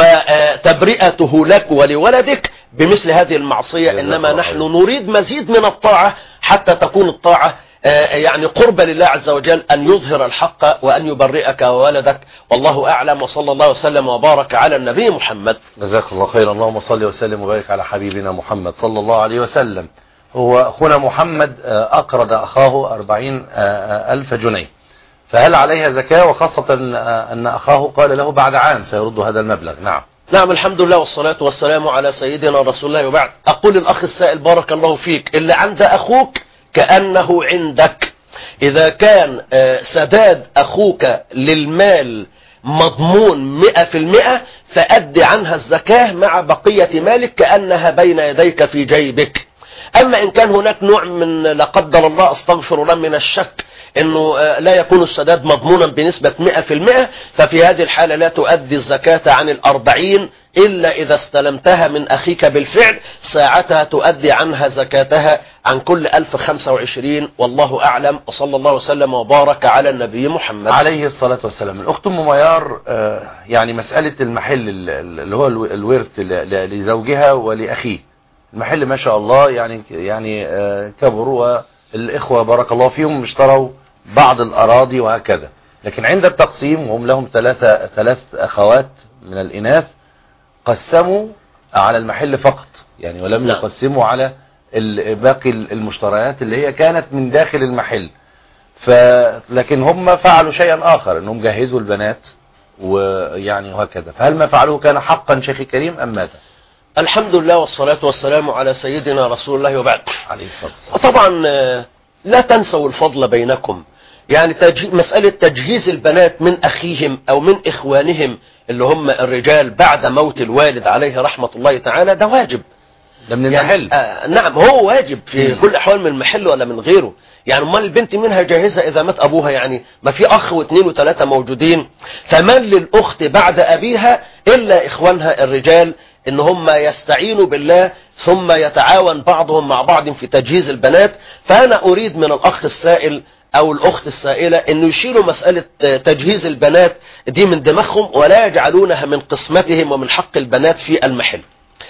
وتبرئته لك ولولدك بمثل هذه المعصية. إنما نحن نريد مزيد من الطاعة حتى تكون الطاعة يعني قرب لله عز وجل، أن يظهر الحق وأن يبرئك وولدك، والله أعلم. وصلى الله وسلم وبارك على النبي محمد. جزاك الله خيرا. اللهم صل وسلم وبارك على حبيبنا محمد صلى الله عليه وسلم. هو أخونا محمد أقرض أخاه 40,000 جنيه، فهل عليها زكاة؟ وخاصة أن أخاه قال له بعد عام سيرد هذا المبلغ. نعم الحمد لله والصلاة والسلام على سيدنا رسول الله وبعد. أقول الأخ السائل بارك الله فيك، اللي عند أخوك كأنه عندك. إذا كان سداد أخوك للمال مضمون 100%، فأد عنها الزكاة مع بقية مالك كأنها بين يديك في جيبك. أما إن كان هناك نوع من لا قدر الله أستغفر الله من الشك، انه لا يكون السداد مضمونا بنسبة 100%، ففي هذه الحالة لا تؤدي الزكاة عن 40 إلا إذا استلمتها من أخيك بالفعل، ساعتها تؤدي عنها زكاتها عن كل 1025. والله أعلم، وصلى الله وسلم وبارك على النبي محمد عليه الصلاة والسلام. الأخت أم ميار، يعني مسألة المحل اللي هو الورث لزوجها ولأخيه، المحل ما شاء الله يعني كبر، والإخوة بارك الله فيهم اشتروا بعض الأراضي وهكذا، لكن عند التقسيم وهم لهم ثلاث أخوات من الإناث قسموا على المحل فقط، يعني ولم يقسموا على باقي المشتريات اللي هي كانت من داخل المحل. لكن هم فعلوا شيئا آخر، انهم جهزوا البنات ويعني وهكذا. فهل ما فعلوه كان حقا شيخي كريم أم ماذا؟ الحمد لله والصلاة والسلام على سيدنا رسول الله وبعد. عليه الصلاة والسلام. طبعا لا تنسوا الفضل بينكم، يعني مسألة تجهيز البنات من أخيهم أو من إخوانهم اللي هم الرجال بعد موت الوالد عليه رحمة الله تعالى، ده واجب، ده من المحل. نعم، هو واجب في كل الأحوال، من المحل ولا من غيره. يعني امال البنت منها جاهزة إذا مات أبوها؟ يعني ما في أخ واثنين وثلاثة موجودين، فمن للأخت بعد أبيها إلا إخوانها الرجال، إن هم يستعينوا بالله ثم يتعاون بعضهم مع بعض في تجهيز البنات. فأنا أريد من الأخ السائل أو الأخت السائلة إنه يشيلوا مسألة تجهيز البنات دي من دماغهم، ولا يجعلونها من قسمتهم ومن حق البنات في المحل.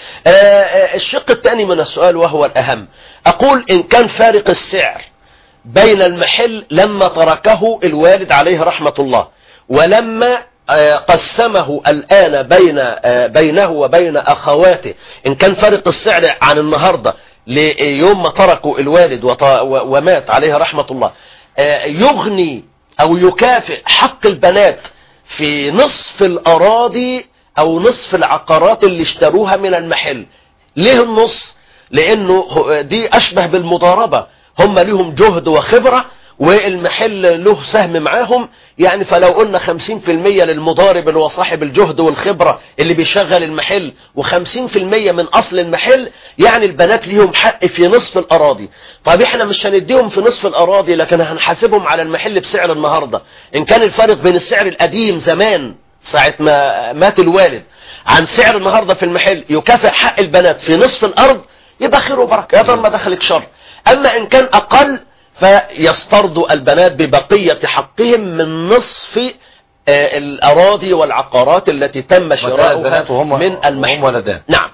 الشق الثاني من السؤال وهو الأهم، أقول إن كان فارق السعر بين المحل لما تركه الوالد عليه رحمة الله ولما قسمه الآن بينه وبين أخواته، إن كان فارق السعر عن النهاردة ليوم ما تركوا الوالد ومات عليه رحمة الله، يغني أو يكافئ حق البنات في نصف الأراضي أو نصف العقارات اللي اشتروها من المحل. ليه النص؟ لأنه دي أشبه بالمضاربة، هم لهم جهد وخبرة والمحل له سهم معاهم، يعني فلو قلنا 50% للمضارب اللي هو صاحب الجهد والخبرة اللي بيشغل المحل، و50% من أصل المحل، يعني البنات ليهم حق في نصف الأراضي. طيب احنا مش هنديهم في نصف الأراضي، لكن هنحاسبهم على المحل بسعر النهاردة. إن كان الفرق بين السعر القديم زمان ساعة ما مات الوالد عن سعر النهاردة في المحل يكافئ حق البنات في نصف الأرض، يبقى خير وبركة، يا ما دخلك شر. أما إن كان أقل فيسترض البنات ببقية حقهم من نصف الأراضي والعقارات التي تم شراؤها من المحل. ولدان. نعم،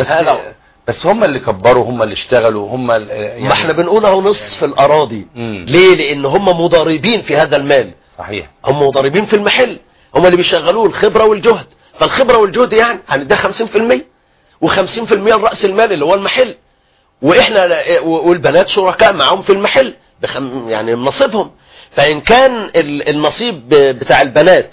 بس هم اللي كبروا، هم اللي اشتغلوا، هم يعني ما احنا بنقوله نصف الأراضي. ليه؟ لأن هم مضاربين في هذا المال. صحيح، هم مضاربين في المحل، هم اللي بيشغلوه الخبرة والجهد. فالخبرة والجهد يعني هنديها 50%، و50% الرأس المال اللي هو المحل، واحنا والبنات شركاء معهم في المحل يعني نصيبهم. فإن كان النصيب بتاع البنات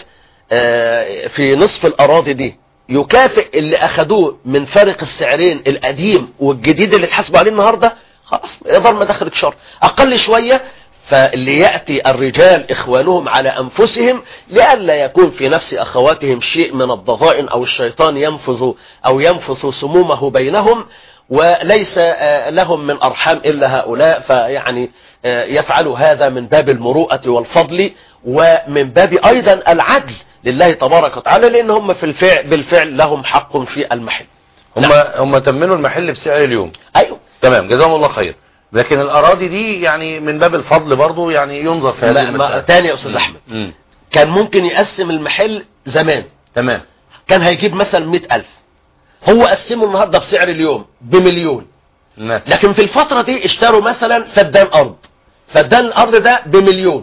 في نصف الأراضي دي يكافئ اللي أخدوه من فارق السعرين القديم والجديد اللي اتحاسبوا عليه النهاردة، خلاص يقدر ما دخلك شر. أقل شوية فاللي يأتي الرجال إخوانهم على أنفسهم لئلا يكون في نفس أخواتهم شيء من الضغائن أو الشيطان ينفث سمومه بينهم، وليس لهم من أرحام إلا هؤلاء. فيعني يفعلوا هذا من باب المروءة والفضل، ومن باب أيضا العدل لله تبارك وتعالى، لأن هم بالفعل لهم حق في المحل. هم تمنوا المحل بسعر اليوم. أيوه تمام، جزاهم الله خير. لكن الأراضي دي يعني من باب الفضل برضو يعني ينظر في هذه المسألة. تاني يا أستاذ أحمد، كان ممكن يقسم المحل زمان، تمام، كان هيجيب مثلا 100,000، هو قسمه النهاردة بسعر اليوم ب1,000,000. لكن في الفترة دي اشتروا مثلا فدان أرض، فدان الأرض ده ب1,000,000.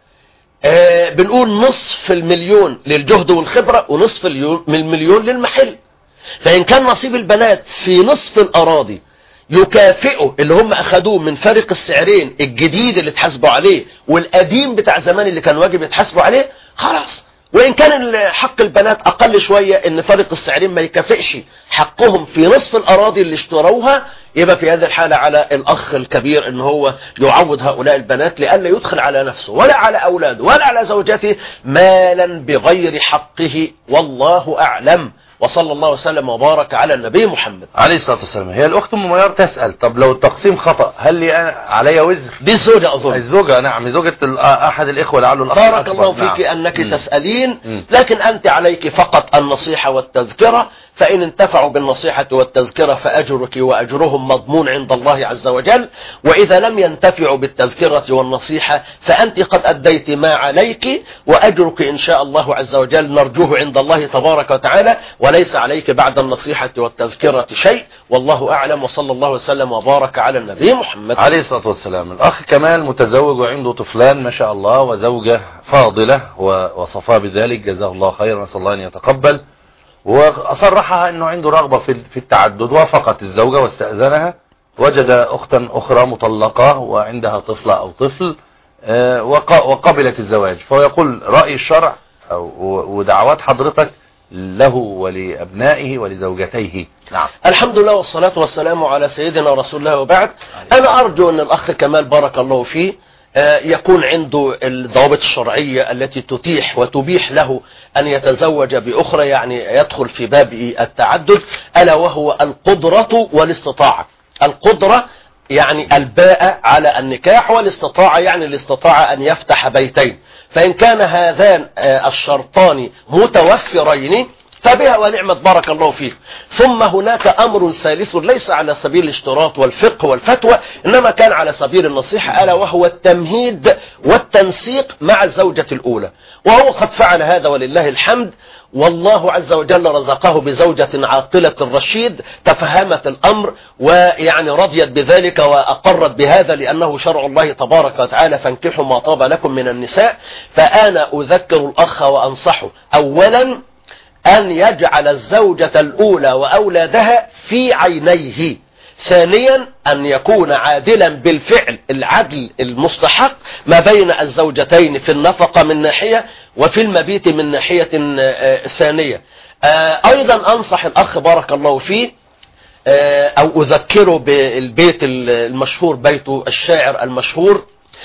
بنقول نصف المليون للجهد والخبرة ونصف المليون للمحل. فإن كان نصيب البنات في نصف الأراضي يكافئوا اللي هم أخدوه من فارق السعرين الجديد اللي اتحاسبوا عليه والقديم بتاع زمان اللي كان واجب يتحاسبوا عليه، خلاص. وإن كان حق البنات أقل شوية، إن فارق السعرين ما يكافئش حقهم في نصف الأراضي اللي اشتروها، يبقى في هذه الحالة على الأخ الكبير إن هو يعوض هؤلاء البنات لئلا يدخل على نفسه ولا على أولاده ولا على زوجته مالا بغير حقه، والله أعلم. وصلى الله وسلم وبارك على النبي محمد عليه الصلاة والسلام. هي الأخت أم ميار تسأل، طب لو التقسيم خطأ هل لي علي وزر؟ دي الزوجة أظن، الزوجة نعم، زوجة أحد الإخوة لعله الأخ بارك الله فيك أنك تسألين، لكن أنت عليك فقط النصيحة والتذكرة، فإن انتفعوا بالنصيحة والتذكرة فأجرك وأجرهم مضمون عند الله عز وجل، وإذا لم ينتفعوا بالتذكرة والنصيحة فأنت قد أديت ما عليك، وأجرك إن شاء الله عز وجل نرجوه عند الله تبارك وتعالى، وليس عليك بعد النصيحة والتذكرة شيء، والله أعلم، وصلى الله وسلم وبارك على النبي محمد عليه الصلاة والسلام. الأخ كمال متزوج وعنده طفلان ما شاء الله وزوجة فاضلة وصفاه بذلك جزاه الله خيرا، نسأل الله أن يتقبل، وأصرحها أنه عنده رغبة في التعدد، وافقت الزوجة واستأذنها، وجد أختا أخرى مطلقة وعندها طفلة أو طفل وقبلت الزواج، فهو يقول رأي الشرع ودعوات حضرتك له ولأبنائه ولزوجتيه. نعم. الحمد لله والصلاة والسلام على سيدنا رسول الله، وبعد. أنا أرجو أن الأخ كمال بارك الله فيه يكون عنده الضوابط الشرعية التي تتيح وتبيح له أن يتزوج بأخرى، يعني يدخل في باب التعدد، ألا وهو القدرة والاستطاعة. القدرة يعني الباء على النكاح، والاستطاعة يعني الاستطاعة أن يفتح بيتين، فإن كان هذان الشرطان متوفرين فبها ونعمت بارك الله فيه. ثم هناك أمر ثالث ليس على سبيل الاشتراط والفقه والفتوى، إنما كان على سبيل النصيحة، ألا وهو التمهيد والتنسيق مع الزوجة الأولى، وهو قد فعل هذا ولله الحمد، والله عز وجل رزقه بزوجة عاقلة رشيد تفهمت الأمر ويعني رضيت بذلك وأقرت بهذا، لأنه شرع الله تبارك وتعالى، فانكحوا ما طاب لكم من النساء. فأنا أذكر الأخ وأنصحه أولا أن يجعل الزوجة الأولى وأولادها في عينيه، ثانيا أن يكون عادلا بالفعل العدل المستحق ما بين الزوجتين في النفقة من ناحية وفي المبيت من ناحية ثانية. أيضا أنصح الأخ بارك الله فيه أو أذكره بالبيت المشهور، بيت الشاعر المشهور،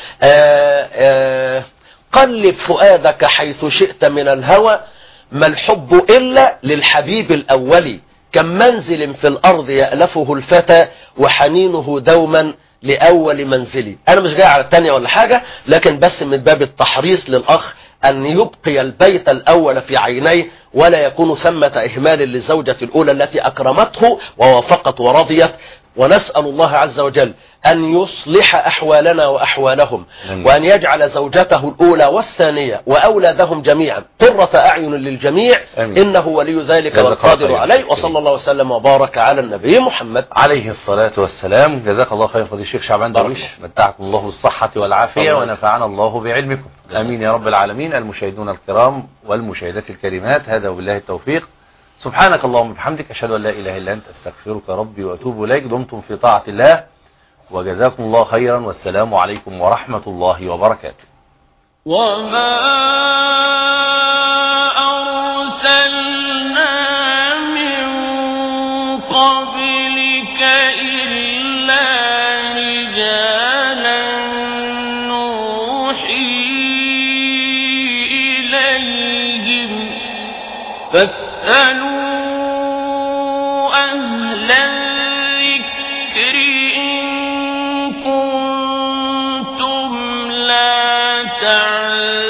قلب فؤادك حيث شئت من الهوى، ما الحب إلا للحبيب الأولي، كم منزل في الأرض يألفه الفتى وحنينه دوما لأول منزلي. أنا مش جاي على التانية ولا حاجة، لكن بس من باب التحريص للأخ أن يبقي البيت الأول في عينيه، ولا يكون ثمة إهمال للزوجة الأولى التي أكرمته ووافقت ورضيت. ونسأل الله عز وجل أن يصلح أحوالنا وأحوالهم، وأن يجعل زوجته الأولى والثانية وأولادهم جميعا قرة أعين للجميع، إنه ولي ذلك والقادر عليه، وصلى الله وسلم وبارك على النبي محمد عليه الصلاة والسلام. جزاك الله خير فضيل الشيخ شعبان درويش، متعكم الله بالصحة والعافية ونفعنا الله بعلمكم، آمين يا رب العالمين. المشاهدون الكرام والمشاهدات الكريمات، هذا وبالله التوفيق. سبحانك اللهم وبحمدك، أشهد أن لا إله إلا أنت، أستغفرك ربي وأتوب إليك. دمتم في طاعة الله، وجزاكم الله خيرا، والسلام عليكم ورحمة الله وبركاته. وما أرسلنا من قبلك إلا رجالا نوحي إليهم، فاسألوا أهل الذكر إن كنتم لا تعلمون.